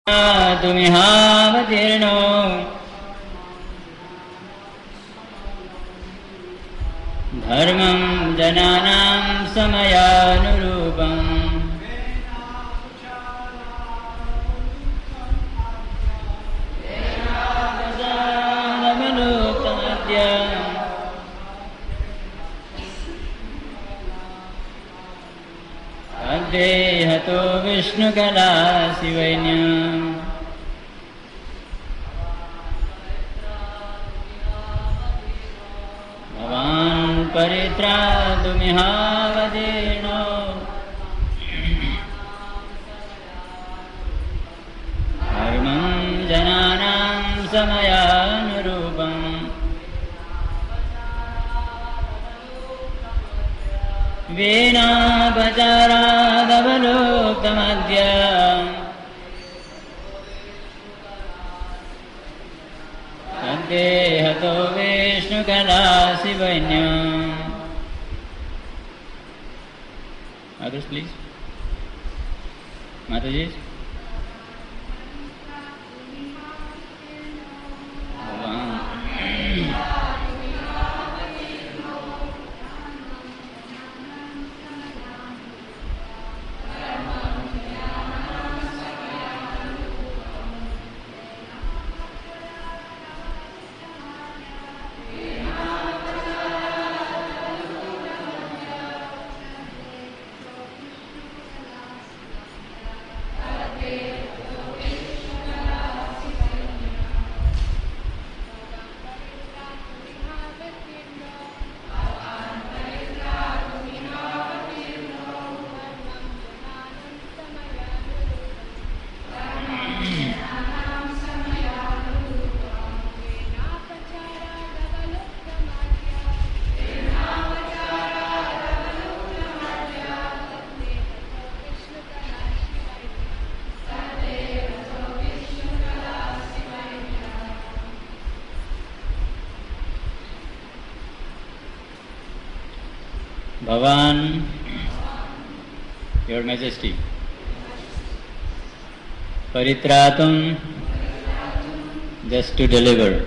तुमिहावतीर्णो धर्मं जनानां समयानुरूपम् हतो विष्णुकला शिवैन्यम् भवान् परित्रातुमिहावतीर्णो धर्मं जनानां समयानुरूपम् वीणापचारादवलोक्तमद्य हतो विष्णुकला शिवैन्यम्. Others please. Mataji. Bhavan, Your Majesty, Paritratum, just to deliver,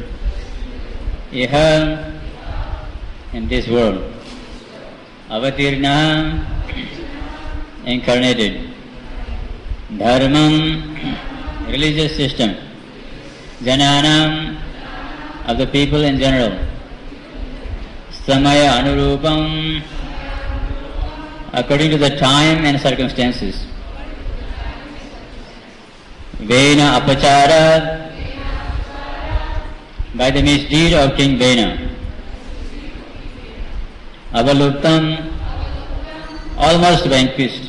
Iha, in this world, Avatirna, incarnated, Dharmam, religious system, Jananam, of the people in general, Samaya Anurupam, according to the time and circumstances. Vena Apachara, by the misdeed of King Vena. Avaluptam, almost vanquished,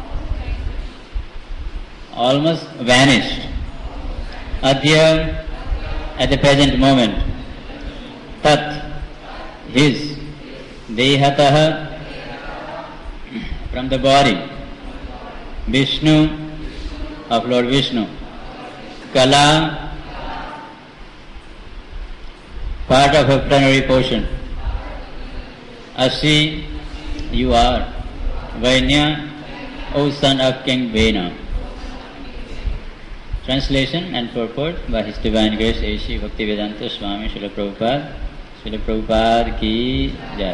almost vanished. Adya, at the present moment. Tat, his. Dehataha, from the body. Vishnu, of Lord Vishnu. Kala, part of a plenary portion. Asi, you are. Vainya, O son of King Vena. Translation and purport by His Divine Grace A.C. Bhaktivedanta Swami Srila Prabhupada. Srila Prabhupada ki jai.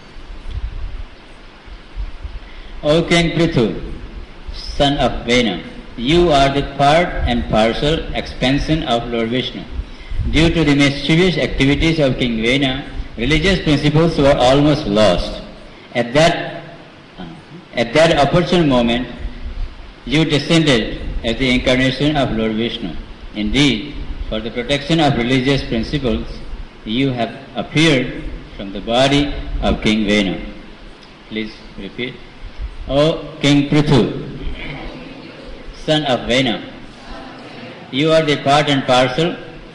O King Prithu, son of Vena, you are the part and parcel expansion of Lord Vishnu. Due to the mischievous activities of King Vena, religious principles were almost lost. At that opportune moment, you descended as the incarnation of Lord Vishnu. Indeed, for the protection of religious principles, you have appeared from the body of King Vena. Please repeat. O King Prithu, son of Vena, you are the part and parcel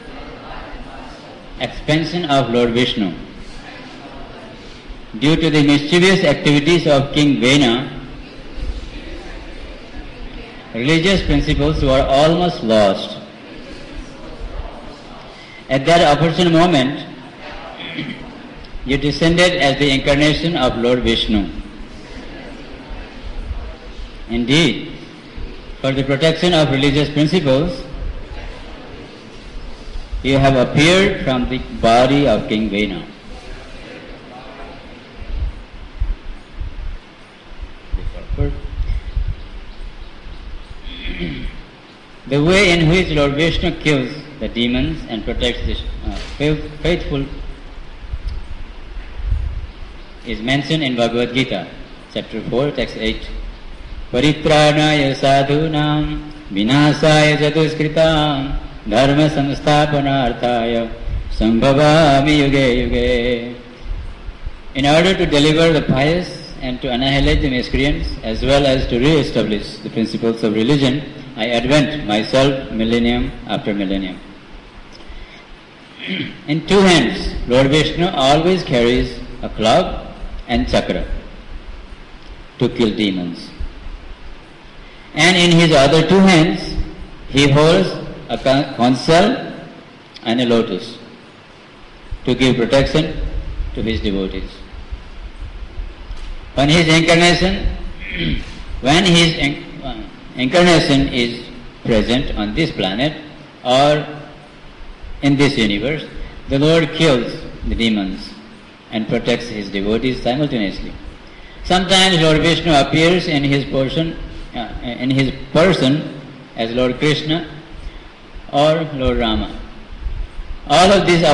expansion of Lord Vishnu. Due to the mischievous activities of King Vena, religious principles were almost lost. At that opportune moment, you descended as the incarnation of Lord Vishnu. Indeed, For the protection of religious principles, you have appeared from the body of King Vena. The way in which Lord Vishnu kills the demons and protects the faithful is mentioned in Bhagavad Gita, chapter 4, text 8. Paritranaya sadhunam vinasaya chaduskritam dharma samsthapanarthaya sambhavami yuge yuge. In order to deliver the pious and to annihilate the miscreants as well as to re-establish the principles of religion, I advent myself millennium after millennium. In two hands, Lord Vishnu always carries a club and chakra to kill demons. And in his other two hands, he holds a console and a lotus to give protection to his devotees. When his incarnation is present on this planet or in this universe, the Lord kills the demons and protects his devotees simultaneously. Sometimes Lord Vishnu appears in his person as Lord Krishna or Lord Rama. All of these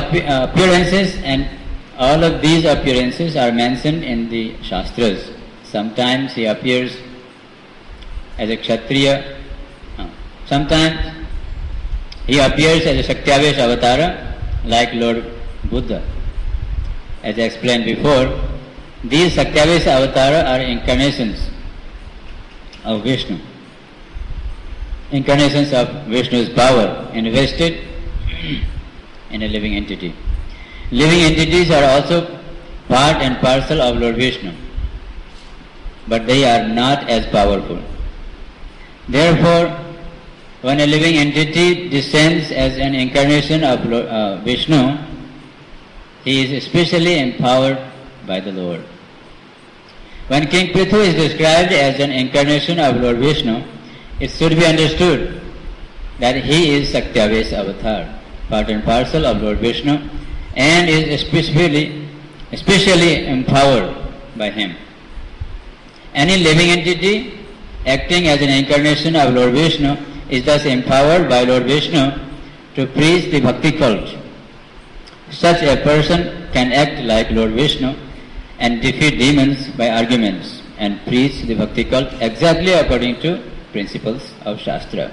appearances are mentioned in the Shastras. Sometimes he appears as a Kshatriya. Sometimes he appears as a Shaktiavesh Avatara like Lord Buddha. As I explained before, these Shaktiavesh Avatara are incarnations of Vishnu. Incarnations of Vishnu's power invested in a living entity. Living entities are also part and parcel of Lord Vishnu, but they are not as powerful. Therefore, when a living entity descends as an incarnation of Vishnu, he is especially empowered by the Lord. When King Prithu is described as an incarnation of Lord Vishnu, it should be understood that he is Shaktiavesh Avatar, part and parcel of Lord Vishnu, and is especially empowered by him. Any living entity acting as an incarnation of Lord Vishnu is thus empowered by Lord Vishnu to preach the bhakti cult. Such a person can act like Lord Vishnu and defeat demons by arguments and preach the bhakti cult exactly according to principles of Shastra.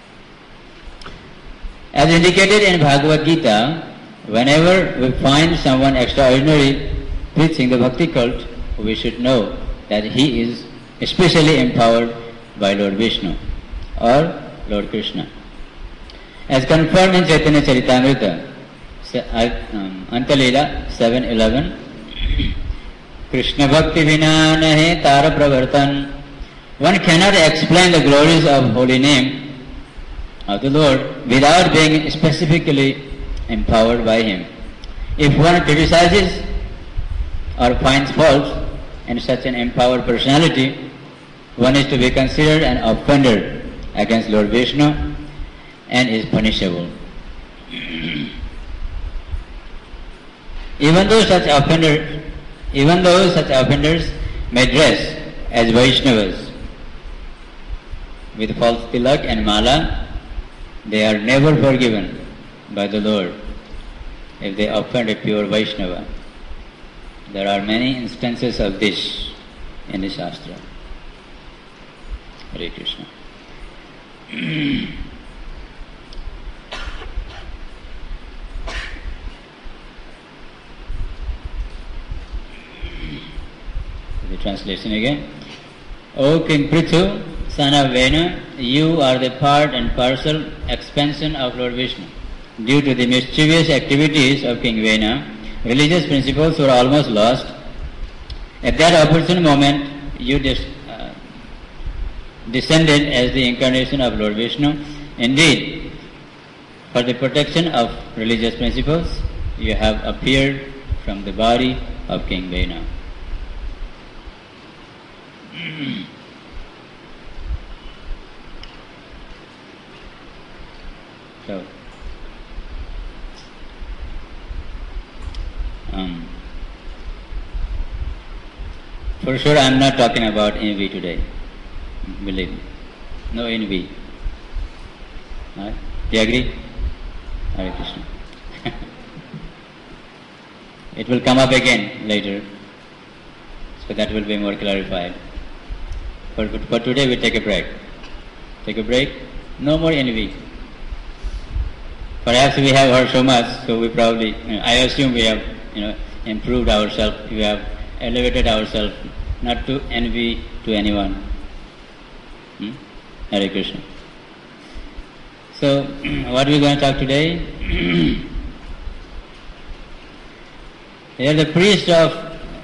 As indicated in Bhagavad Gita, whenever we find someone extraordinary preaching the bhakti cult, we should know that he is especially empowered by Lord Vishnu or Lord Krishna. As confirmed in Chaitanya Charitamrita, Antalila 7:11, Krishna Bhakti Vina Nahe Tara Pravartan. One cannot explain the glories of holy name of the Lord without being specifically empowered by him. If one criticizes or finds faults in such an empowered personality, one is to be considered an offender against Lord Vishnu and is punishable. Even though such offenders may dress as Vaishnavas with false tilak and mala, they are never forgiven by the Lord if they offend a pure Vaishnava. There are many instances of this in the Shastra. Hare Krishna. The translation again. O King Prithu, son of Vena, you are the part and parcel expansion of Lord Vishnu. Due to the mischievous activities of King Vena, religious principles were almost lost. At that opportune moment, you descended as the incarnation of Lord Vishnu. Indeed, for the protection of religious principles, you have appeared from the body of King Vena. So, for sure I am not talking about envy today. Believe me. No envy. Right? Do you agree? Hare Krishna. It will come up again later, so that will be more clarified. For today we take a break. Take a break. No more envy. Perhaps we have heard so much, so we probably, I assume we have, improved ourselves, we have elevated ourselves, not to envy to anyone. Hare Krishna. So, what are we going to talk today? Here the priest of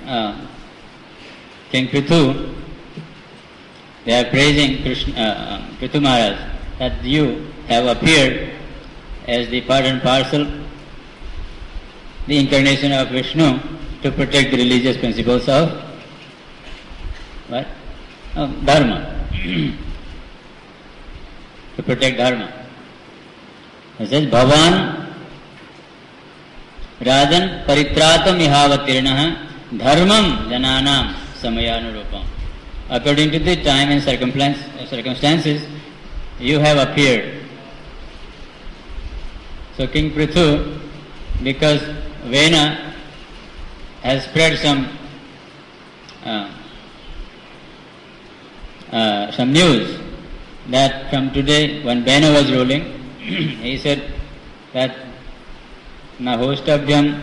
King Prithu, they are praising Prithu Maharaj that you have appeared as the part and parcel, the incarnation of Vishnu to protect the religious principles of what? Of Dharma. To protect Dharma. It says, Bhavan Rajan Paritratam Ihavatirnaha Dharmam Jananam Samayanurupam. According to the time and circumstances, you have appeared. So King Prithu, because Vena has spread some news that from today, when Vena was ruling, he said that Nahostabhyam,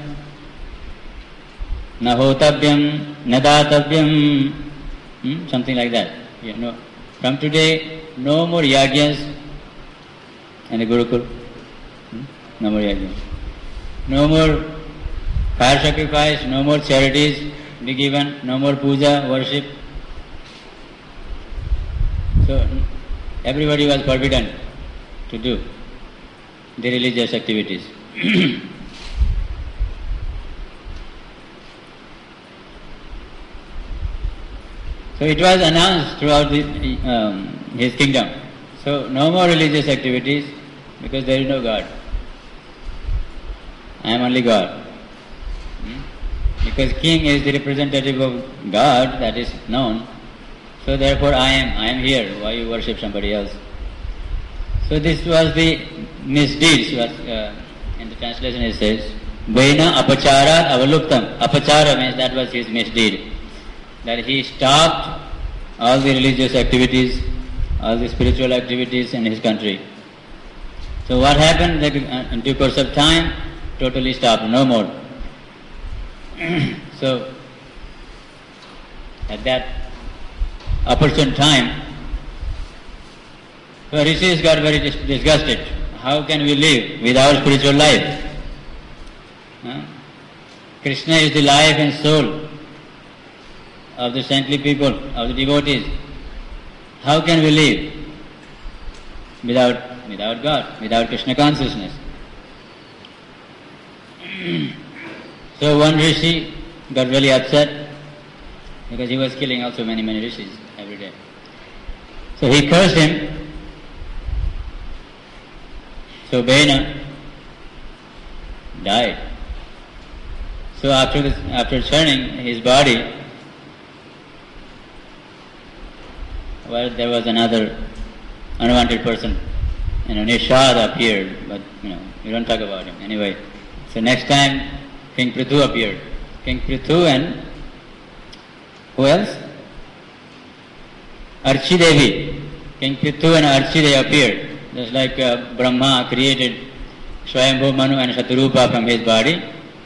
Nahotabhyam, Nadatabyam, something like that. From today, no more yagyas in the Gurukul. No more yagyas. No more fire sacrifice, no more charities be given, no more puja, worship. So everybody was forbidden to do the religious activities. So it was announced throughout his kingdom. So no more religious activities because there is no God. I am only God. Because king is the representative of God, that is known. So therefore I am here. Why you worship somebody else? So this was the misdeeds. In the translation it says, Vena apacharat avaluptam. Apachara means that was his misdeed. That he stopped all the religious activities, all the spiritual activities in his country. So what happened? In due course of time, totally stopped, no more. So at that opportune time, so rishis got very disgusted. How can we live without spiritual life? Krishna is the life and soul of the saintly people, of the devotees. How can we live without God, without Krishna consciousness? So one rishi got really upset because he was killing also many rishis every day. So he cursed him. So Vena died. So after churning his body, well, there was another unwanted person. Nishad appeared, but we don't talk about him. Anyway, so next time King Prithu appeared. King Prithu and who else? Archi Devi. King Prithu and Archi Devi appeared. Just like Brahma created Swayambhu Manu and Shaturupa from his body.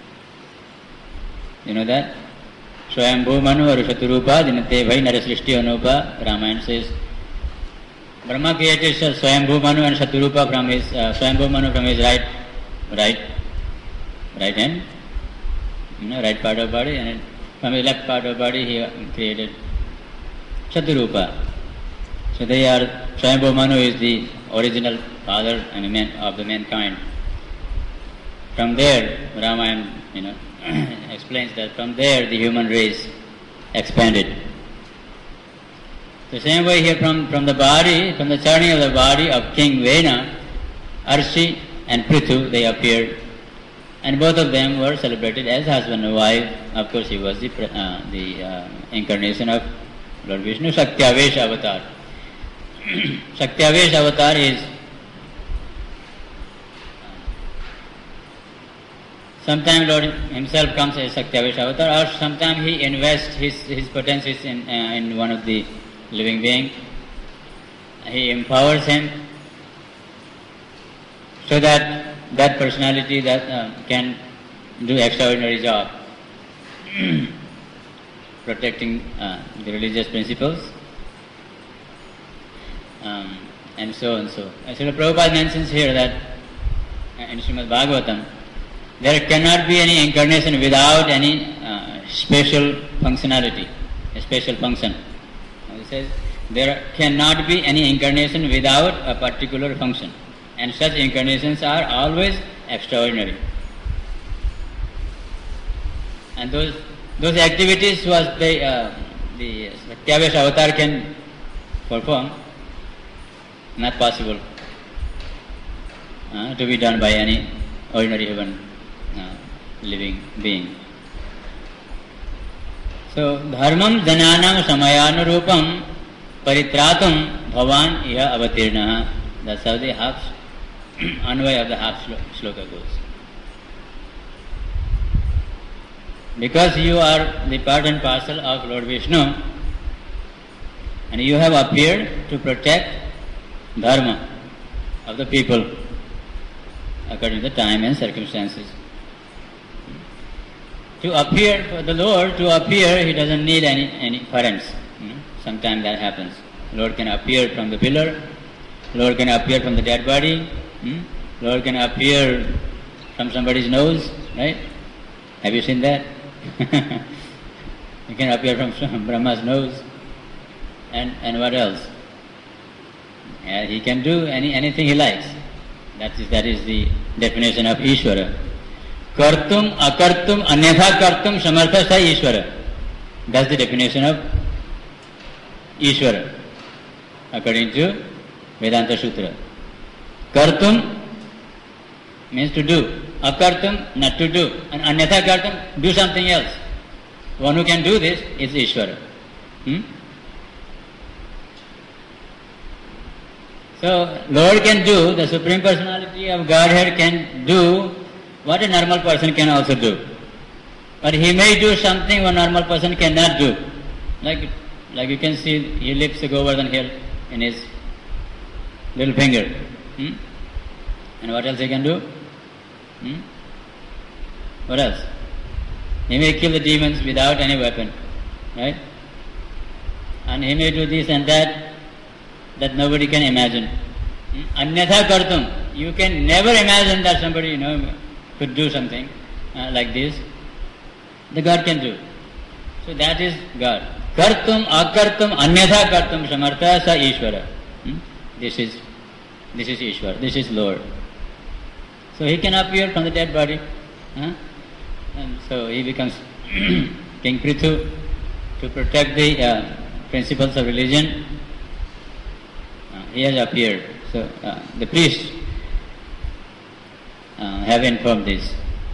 You know that? Swayambhu Manu or Shaturupa, Dinate Bhai Narasrishti Anupa, Ramayana says. Brahma created Swayambhu Manu and Shaturupa from his, Swayambhu Manu from his right hand, right part of body, and from his left part of body he created Shaturupa. So they are, Swayambhu Manu is the original father of the mankind. From there, Ramayana, explains that from there the human race expanded. The same way here from the body, from the churning of the body of King Vena, Arshi and Prithu, they appeared, and both of them were celebrated as husband and wife. Of course, he was the incarnation of Lord Vishnu, Shaktiavesh avatar. Shaktiavesh avatar is sometimes Lord himself comes as Shaktiavesh avatar, or sometimes he invests his potencies in one of the living being. He empowers him so that that personality that can do extraordinary job protecting the religious principles, and so and so. Srila Prabhupada mentions here that in Srimad Bhagavatam, there cannot be any incarnation without any special functionality, a special function. He says there cannot be any incarnation without a particular function, and such incarnations are always extraordinary. And those activities was the Shaktiavesh avatar can perform, not possible to be done by any ordinary human living being. So, dharmam jananam samayanurupam paritratum bhavan iha avatirna. That's how the half anvay of the half shloka goes. Because you are the part and parcel of Lord Vishnu, and you have appeared to protect dharma of the people according to the time and circumstances. To appear for the Lord, to appear, he doesn't need any parents. Sometimes that happens. Lord can appear from the pillar, Lord can appear from the dead body, Lord can appear from somebody's nose, right? Have you seen that? He can appear from Brahma's nose, and what else? He can do anything he likes. That is the definition of Ishvara. Kartum, akartum, anyatha kartum, samartha sa Ishvara. That's the definition of Ishvara according to Vedanta Sutra. Kartum means to do, akartum not to do, and anyatha kartum, do something else. One who can do this is Ishvara. So Lord can do, the Supreme Personality of Godhead can do what a normal person can also do. But he may do something a normal person cannot do. Like you can see, he lifts the Govardhan hill in his little finger. And what else he can do? What else? He may kill the demons without any weapon, right? And he may do this and that nobody can imagine. Anyatha kartum, you can never imagine that somebody could do something like this. The God can do. So that is God. Kartum, akartum, anyatha kartum, samartha sa Ishvara. This is Ishvara. This is Lord. So he can appear from the dead body. And so he becomes King Prithu to protect the principles of religion. He has appeared. So the priests have informed this.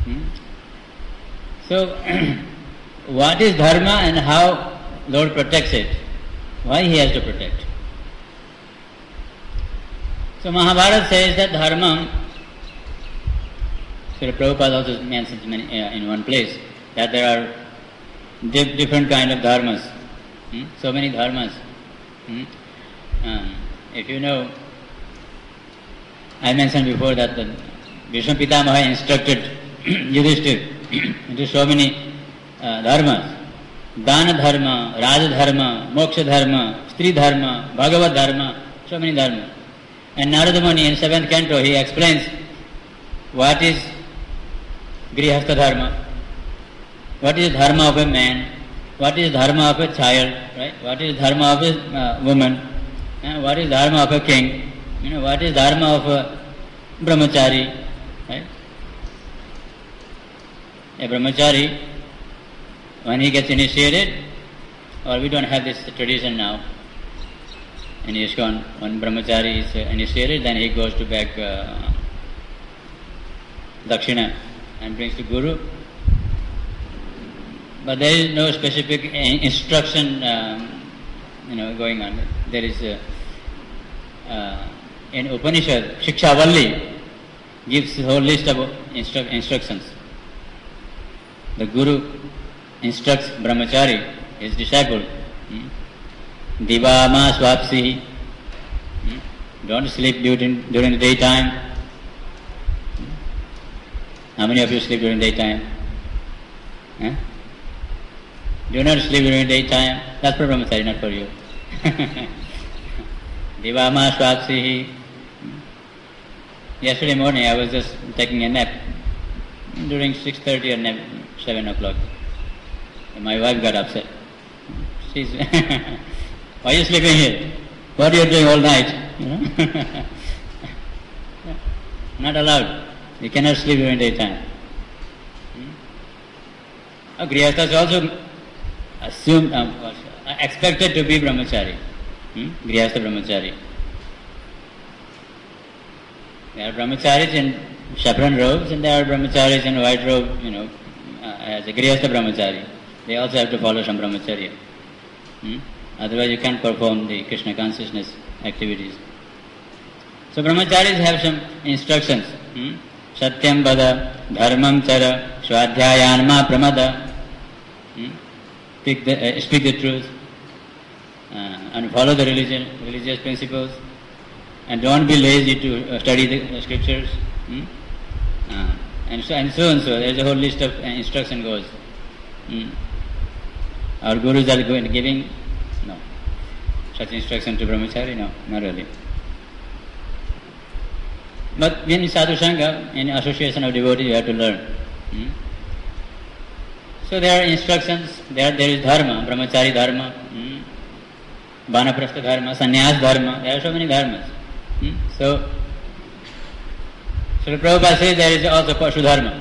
So what is dharma and how Lord protects it? Why he has to protect? So Mahabharata says that dharma, Srila Prabhupada also mentions in one place that there are different kind of dharmas. So many dharmas. If you know, I mentioned before that the Bhishma Pitamaha instructed Yudhishthir into so many dharmas. Dana dharma, Raja dharma, Moksha dharma, Stri dharma, Bhagavad dharma, so many dharma. And Narada Muni in 7th canto, he explains what is Grihastha dharma, what is dharma of a man, what is dharma of a child, right? What is dharma of a woman, what is dharma of a king, what is dharma of a brahmachari, right? A brahmachari, when he gets initiated, or we don't have this tradition now, in ISKCON, when brahmachari is initiated, then he goes to beg dakshina and brings to Guru. But there is no specific instruction, going on. There is in Upanishad, Shikshavalli gives a whole list of instructions. The Guru instructs Brahmachari, his disciple, Divama Swapsihi, don't sleep during the daytime. How many of you sleep during daytime? Do not sleep during daytime. That's for Brahmachari, not for you. Divama Swapsihi. Yesterday morning I was just taking a nap during 6:30 or 7 o'clock. And my wife got upset. She's, why are you sleeping here? What are you doing all night? Not allowed. You cannot sleep during daytime. Grihasthas also expected to be brahmachari. Grihastha brahmachari. There are brahmacharis in saffron robes and there are brahmacharis in white robe, as a grihastha brahmachari. They also have to follow some brahmacharya. Otherwise you can't perform the Krishna consciousness activities. So brahmacharis have some instructions. Satyam vada, dharmam chara, swadhyayanma pramada. Speak the truth and follow the religious principles, and don't be lazy to study the scriptures, and so. There is a whole list of instruction goes. Our gurus are giving such instruction to brahmachari? No, not really. But in sadhu sangha, in association of devotees, you have to learn. So there are instructions, there is dharma, brahmachari dharma, vanaprastha dharma, sannyas dharma, there are so many dharmas. So Prabhupada says there is also pashu dharma.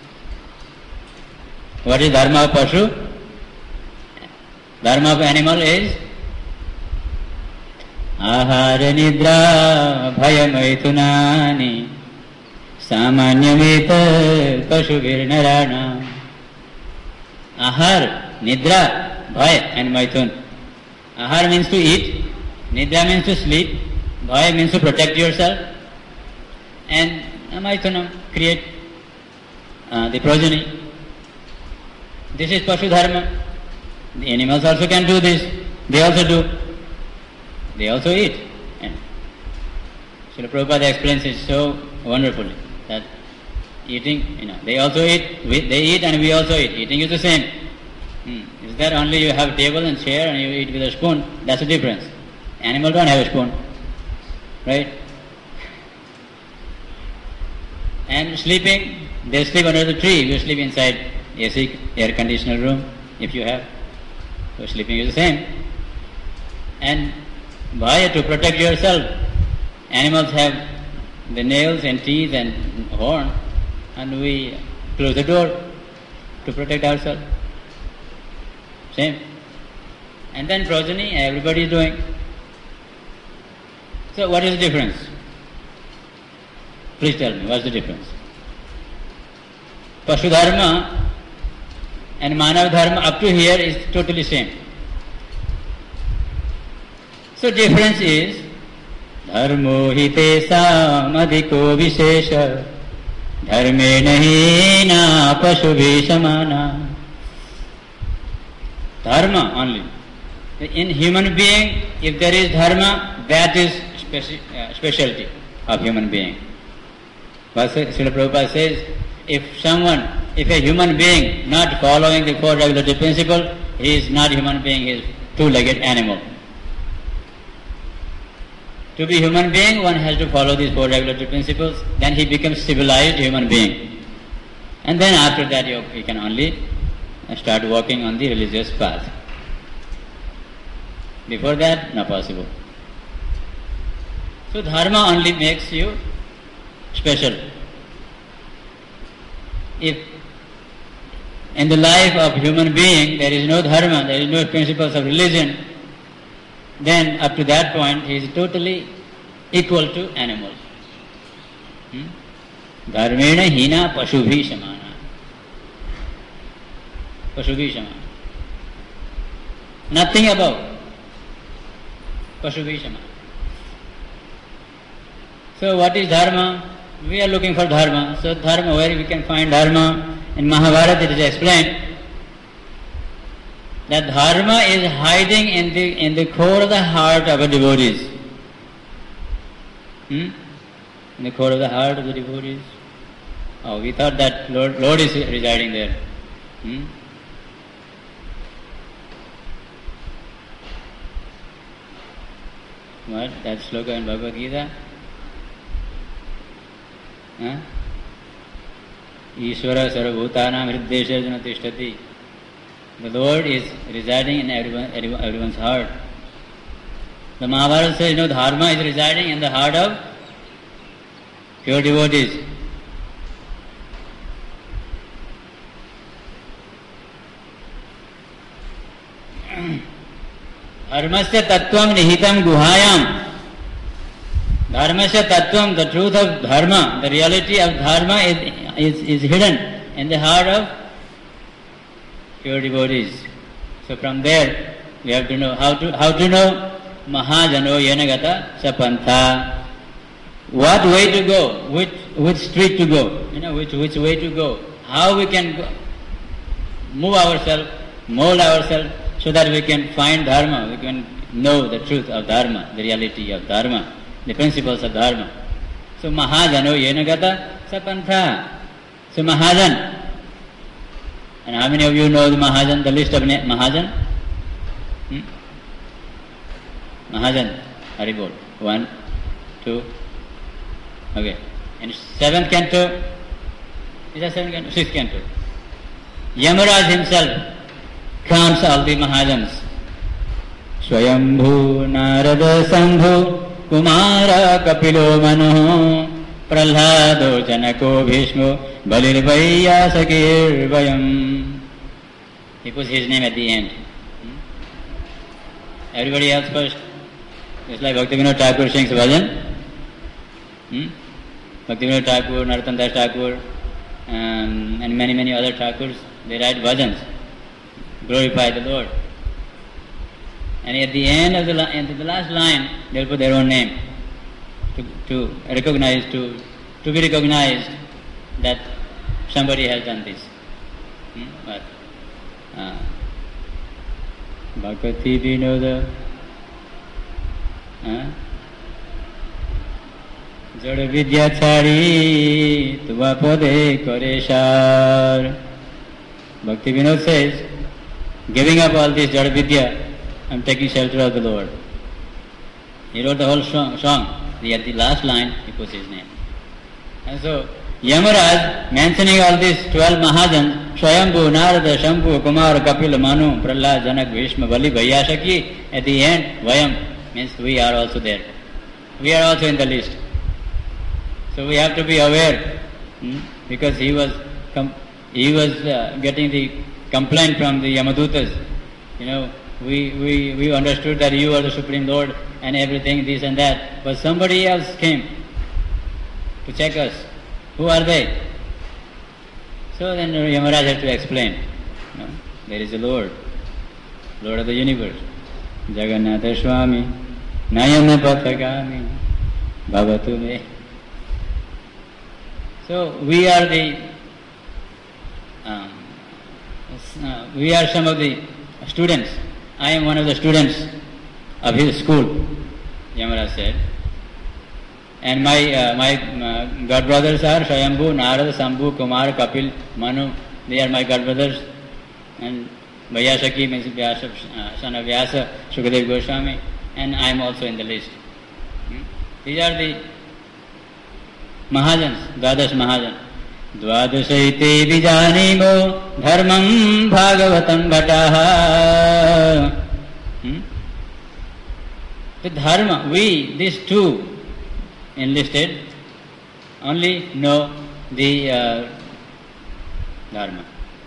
What is dharma of pashu? Dharma of animal is ahara nidra bhaya maithunani samanyamita pasubhir narana. Ahar, nidra, bhaya and maithun. Ahar means to eat, nidra means to sleep, bhaya means to protect yourself, and maithunam, create the progeny. This is pashu dharma. The animals also can do this. They also do. They also eat. And Srila Prabhupada explains it so wonderfully that eating, they also eat. They eat and we also eat. Eating is the same. Is that only you have table and chair and you eat with a spoon? That's the difference. Animals don't have a spoon, right? And sleeping, they sleep under the tree. You sleep inside AC, air conditioner room, if you have. So sleeping is the same. And why? To protect yourself. Animals have the nails and teeth and horn, and we close the door to protect ourselves. Same. And then progeny, everybody is doing. So what is the difference? Please tell me, what's the difference? Pashu dharma and manav dharma up to here is totally same. So difference is dharmo hi tesam adhiko vishesha dharme nahi na pasubhi samana. Dharma only. In human being, if there is dharma, that is specialty of human being. Srila Prabhupada says, if a human being not following the four regulatory principles, he is not human being, he is two-legged animal. To be human being, one has to follow these four regulatory principles, then he becomes civilized human being. And then after that he can only start walking on the religious path. Before that, not possible. So dharma only makes you special. If in the life of human being there is no dharma, there is no principles of religion, then up to that point he is totally equal to animals. Dharmena hina pasubhi samana. Pasubhi samana. Nothing above. Pasubhi samana. So what is dharma? We are looking for dharma. So dharma, where we can find dharma? In Mahabharata it is explained that dharma is hiding in the core of the heart of a devotees. In the core of the heart of the devotees. Oh, we thought that Lord is residing there. What? That sloka in Bhagavad Gita? Ishvara sarvabhutanam hriddesharjuna tishtati. The Lord is residing in everyone's heart. The Mahabharata says, dharma is residing in the heart of pure devotees. Dharmasya tattvam nihitam guhayam. Dharmasya tattvam, the truth of dharma, the reality of dharma is hidden in the heart of pure devotees. So from there we have to know how to know Mahajano Yenagata Sapantha. What way to go, which street to go, which way to go, how we can go, move ourselves, mold ourselves so that we can find dharma, we can know the truth of dharma, the reality of dharma, the principles of dharma. So Mahajano Yenagata Sapantha. So Mahajan. And how many of you know the Mahajan, the list of Mahajan? Mahajan, Haribol. 1, 2, okay. In 7th canto, is that 7th canto? 6th canto. Yamaraj himself counts all the Mahajans. Swayambhu Narada Sambhu Kumara Kapilo Mano Prahlado Janako Bhishmo Balirvaya Sakir Vayam. He puts his name at the end. Everybody else first. Just like Bhaktivinoda Thakur sings bhajan. Bhaktivinoda Thakur, Narottam Das Thakur, and many other Thakurs, they write bhajans, glorify the Lord. And at the end of the last line, they will put their own name to recognize, to be recognized that somebody has done this. But Bhakti Vinoda Jada Vidya Chari Tuva Pode Koreshar. Bhakti Vinod says, giving up all this Jada Vidya, I am taking shelter of the Lord. He wrote the whole song. At the last line, he puts his name. And so, Yamaraj, mentioning all these 12 Mahajans, Swayambhu, Narada, Shambhu, Kumar, Kapila, Manu, Prahlad, Janak, Bhishma, Bali, Vaiyasaki, at the end, Vayam means we are also there. We are also in the list. So we have to be aware, because he was getting the complaint from the Yamadutas. We understood that you are the Supreme Lord and everything, this and that. But somebody else came to check us. Who are they? So then Yamaraj had to explain. There is a Lord of the universe. Jagannatha Swami, Nayana Pathagami, Bhavatu Me. So we are some of the students. I am one of the students of his school, Yamaraj said. And my godbrothers are Swayambhu, Narada, Sambhu, Kumar, Kapil, Manu. They are my godbrothers. And Vaiyasaki means Vyasa, son of Vyasa, Shukadev Goswami. And I am also in the list. These are the Mahajans, Dwadash Mahajan. Dvadasaite vijanimo dharmam bhagavatam bhataha. The dharma, we, these two enlisted, only know the dharma.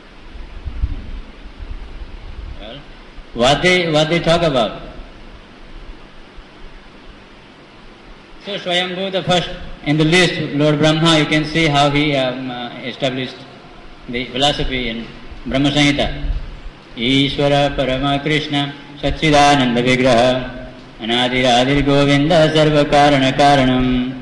Well, what they talk about. So Swayambhu, the first In the list, Lord Brahma, you can see how he established the philosophy in Brahma Samhita. Ishvara Parama Krishna Satchidananda Vigraha Anadir Adir Govinda Sarva Karana Karanam.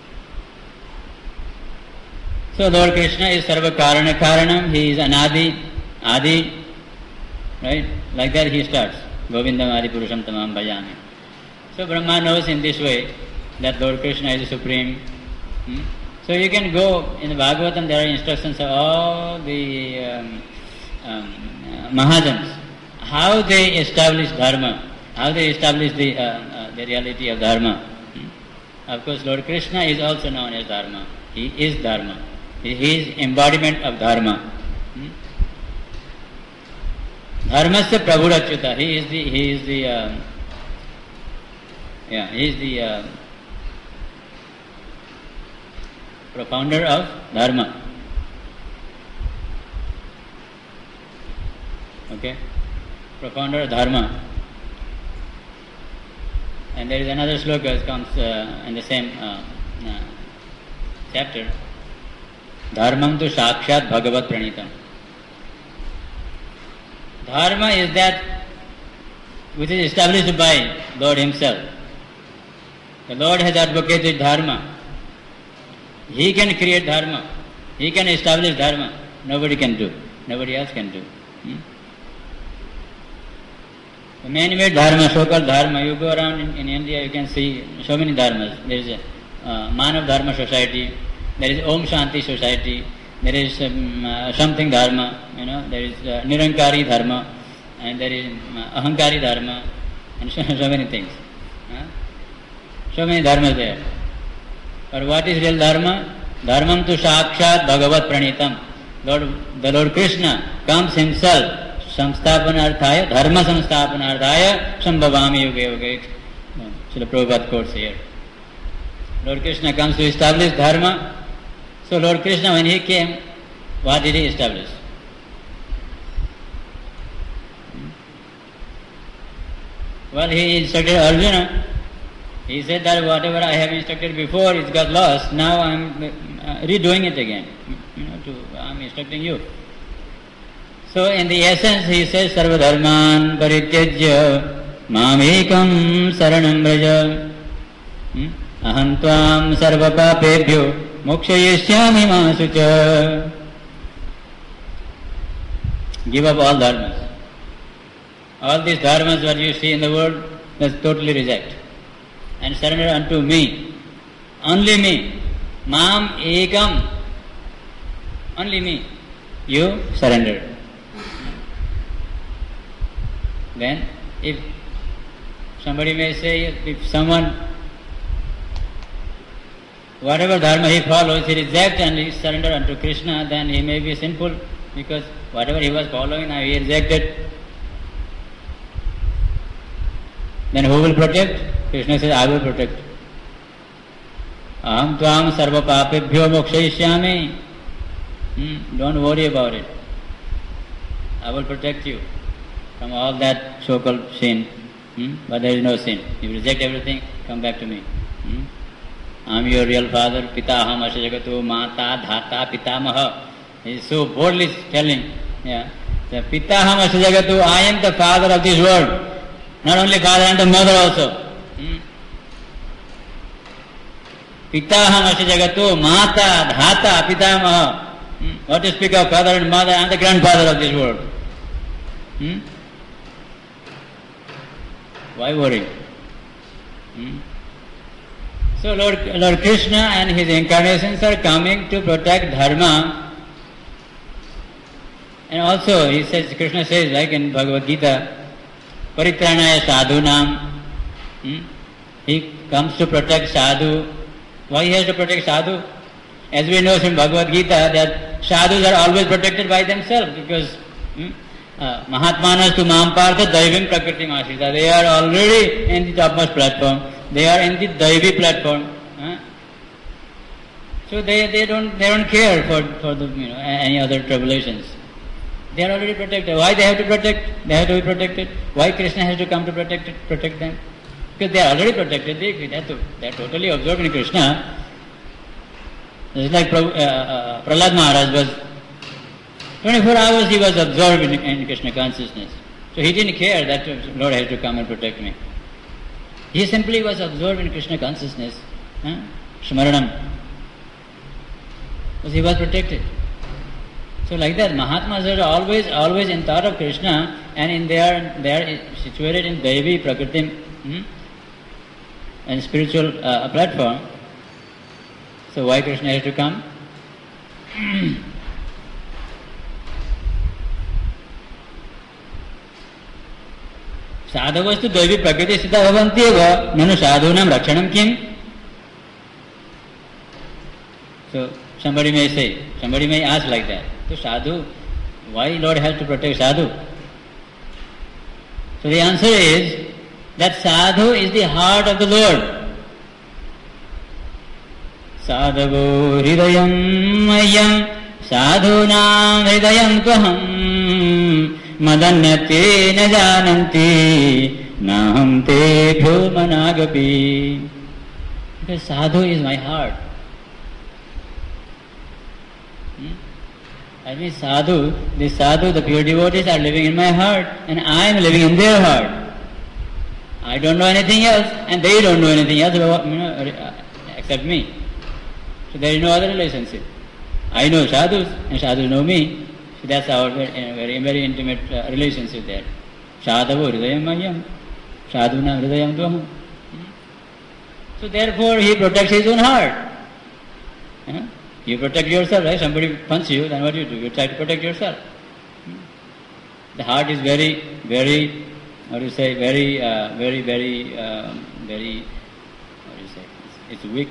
So Lord Krishna is Sarva Karana Karanam, he is Anadi, Adi, right? Like that he starts. Govindam Adi Purusham Tamam Bhajami. So Brahma knows in this way that Lord Krishna is the supreme. So you can go in the Bhagavatam, there are instructions of all the Mahajans, how they establish Dharma, how they establish the reality of Dharma. Of course, Lord Krishna is also known as Dharma. He is Dharma. He is embodiment of Dharma. Dharmasya Prabhurachyuta. He is the profounder of Dharma. Okay? Profounder of Dharma. And there is another sloka that comes in the same chapter. Dharmam tu sakshat bhagavat pranitam. Dharma is that which is established by Lord Himself. The Lord has advocated Dharma. He can create Dharma. He can establish Dharma. Nobody can do. Nobody else can do. The man-made Dharma, so-called Dharma, you go around in India, you can see so many Dharmas. There is a Manav Dharma Society, there is Om Shanti Society, there is something Dharma, there is Nirankari Dharma, and there is Ahankari Dharma, and so many things. So many Dharmas there. But what is real Dharma? Dharmam tu sakshat bhagavat pranitam. The Lord Krishna comes Himself, samsthapanarthaya, dharma samsthapanarthaya, sambhavami yuge yuge. Srila Prabhupada quotes here. Lord Krishna comes to establish Dharma. So Lord Krishna, when He came, what did He establish? Well, He instructed Arjuna. He said that whatever I have instructed before, it got lost. Now I am redoing it again. I am instructing you. So in the essence, he says, Sarva dharman parityajya mamekam saranam braja aham tvam sarva papebhyo mokshayishyami masucha. Give up all dharmas. All these dharmas what you see in the world, let's totally reject. And surrender unto me. Only me. Mam ekam. Only me. You surrender. Then, if somebody may say, if someone, whatever dharma he follows, he rejects and he surrender unto Krishna, then he may be sinful, because whatever he was following, now he rejected. Then who will protect? Krishna says, I will protect. Aham tvam sarva papebhyo mokshayishyami. Don't worry about it. I will protect you from all that so-called sin. But there is no sin. You reject everything, come back to me. I am your real father. Pita aham asya jagatu mata dhata pitamaha. He is so boldly telling. The Pita aham asya jagatu, I am the father of this world. Not only father, I am the mother also. Pitaham asya jagatu mata dhata pitamaha. What to speak of father and mother? I am the grandfather of this world. Why worry? So Lord Krishna and His incarnations are coming to protect Dharma. And also he says, Krishna says, like in Bhagavad Gita, Paritranaya sadhunam. He comes to protect sadhu. Why he has to protect sadhu? As we know from Bhagavad Gita that sadhus are always protected by themselves, because Mahatmanas tu mampartha daivim prakritim ashrita. They are already in the topmost platform. They are in the Daivi platform. So they don't care for the any other tribulations. They are already protected. Why they have to protect? They have to be protected. Why Krishna has to come to protect them? Because they are already protected. They are totally absorbed in Krishna. It's like Prahlad Maharaj was 24 hours he was absorbed in Krishna consciousness. So he didn't care that Lord has to come and protect me. He simply was absorbed in Krishna consciousness. Smaranam. Because he was protected. So like that, Mahatmas are always in thought of Krishna, and they are situated in Devi, Prakriti, and spiritual platform. So why Krishna has to come? Sadhavastu Devi Prakriti Sita Bhavanti eva nanu sadhunam rakshanam kim? So somebody may ask like that. So sadhu, why Lord has to protect sadhu? So the answer is that sadhu is the heart of the Lord. Sadhavo hridayam mayam sadhunam hridayam tvaham madanyate na jananti naham te bhyo managapi. Because sadhu is my heart. I mean the pure devotees are living in my heart, and I am living in their heart. I don't know anything else, and they don't know anything else except me. So there is no other relationship. I know sadhus, and sadhus know me. So that's our very intimate relationship there. Sadhavo hridayam mayam, sadhuna hridayam tvaham. So therefore he protects his own heart. You protect yourself, right? Somebody punches you, then what do? You try to protect yourself. The heart is very, what do you say, very, it's weak.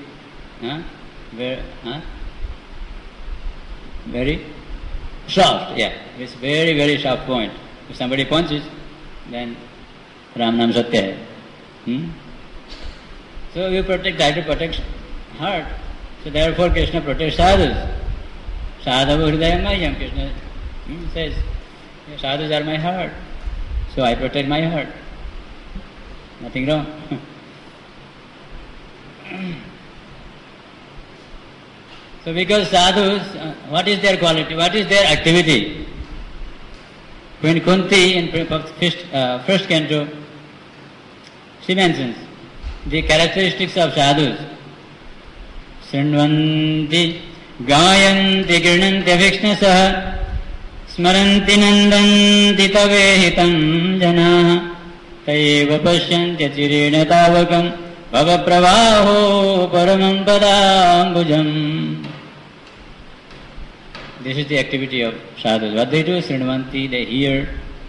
Very soft, yeah. It's very soft point. If somebody punches, then Ram Nam Satya hai. So you try to protect heart. So therefore Krishna protects sadhus. Sadhava hridayam mayam, Krishna says, sadhus are my heart. So I protect my heart. Nothing wrong. So because sadhus, what is their quality? What is their activity? Queen Kunti in first canto, she mentions the characteristics of sadhus. Srinvanti, Gayanti, Girnanti, Avikshnasaha, Smaranti, Nandanti, Tavehitam, Janaha, Taiva Pashyanti, Chirena Tavakam, Bhava Pravaho, Paramam Padambujam. This is the activity of sadhus. What they do? Srinvanti, they hear.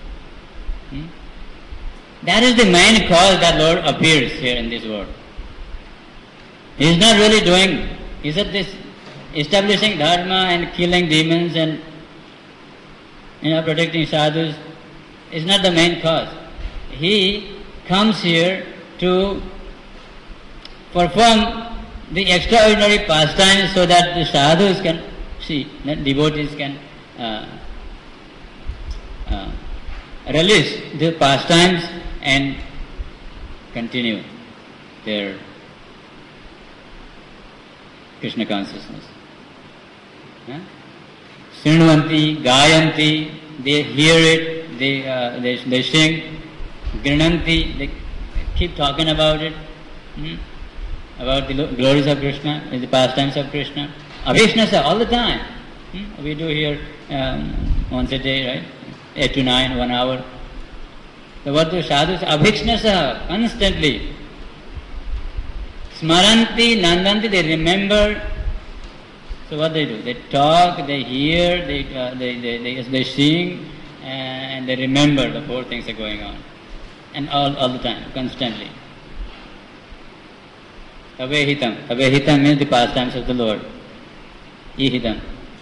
That is the main cause that Lord appears here in this world. He is not really doing, he said this, establishing dharma and killing demons and protecting sadhus is not the main cause. He comes here to perform the extraordinary pastimes so that the sadhus can see, that devotees can release the pastimes and continue their Krishna consciousness. Srinvanti, Gayanti, they hear it, they sing. Grinanti, they keep talking about it, about the glories of Krishna, the pastimes of Krishna. Avishnasa, all the time. We do here once a day, right? 8 to 9, 1 hour. So what do sadhus? Avishnasa, constantly. Smaranti, Nandanti, they remember. So what they do? They talk, they hear, they sing, and they remember the 4 things are going on. And all the time, constantly. Avehitam. Avehitam means the pastimes of the Lord. Ihitam.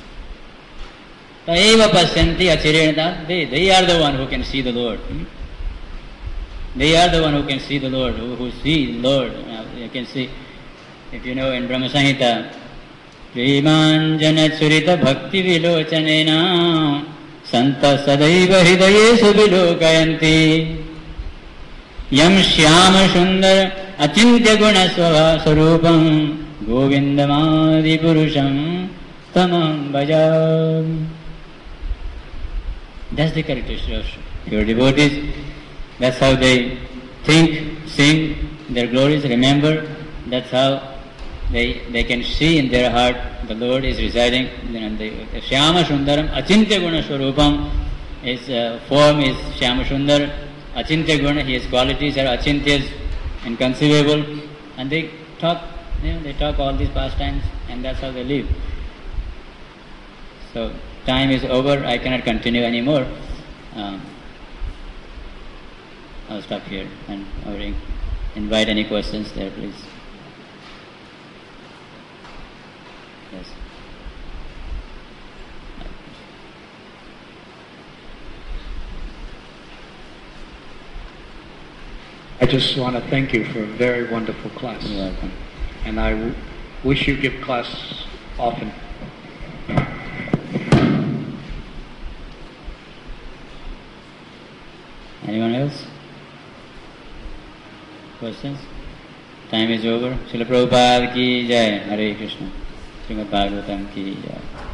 Taeva Pasyanti Achirena. They are the one who can see the Lord. They are the one who can see the Lord, who see the Lord. You can see, if you know in Brahma Samhita, Premanjana Churita Bhakti Vilochanena Santa Sadaiva Hridayesu Vilokayanti Yam Shyama Sundar Achintya Guna Sarupam Govindamadi Purusham Tamam Bhajam. That's the characteristic of pure devotees. That's how they think, sing their glories, remember. That's how they can see in their heart the Lord is residing. Shyama Sundaram Achintya Guna Swarupam. His form is Shyama Sundar. Achintya Guna, his qualities are Achintyas, inconceivable. And they talk, they talk all these pastimes, and that's how they live. So time is over. I cannot continue anymore. I'll stop here and I'll invite any questions there, please. Yes. I just want to thank you for a very wonderful class. You're welcome. And I wish you give class often. Anyone else? Questions? Time is over. Srila Prabhupada ki jai. Hare Krishna. Srimad Bhagavatam ki jai.